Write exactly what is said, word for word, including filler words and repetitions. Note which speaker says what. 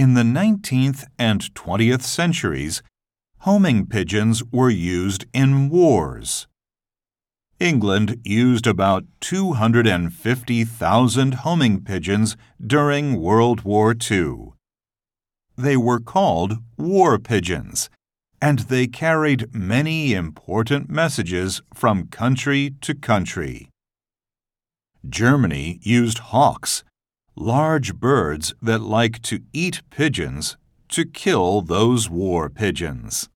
Speaker 1: In the nineteenth and twentieth centuries, homing pigeons were used in wars. England used about two hundred fifty thousand homing pigeons during World War Two. They were called war pigeons, and they carried many important messages from country to country. Germany used hawks, large birds that like to eat pigeons, to kill those war pigeons.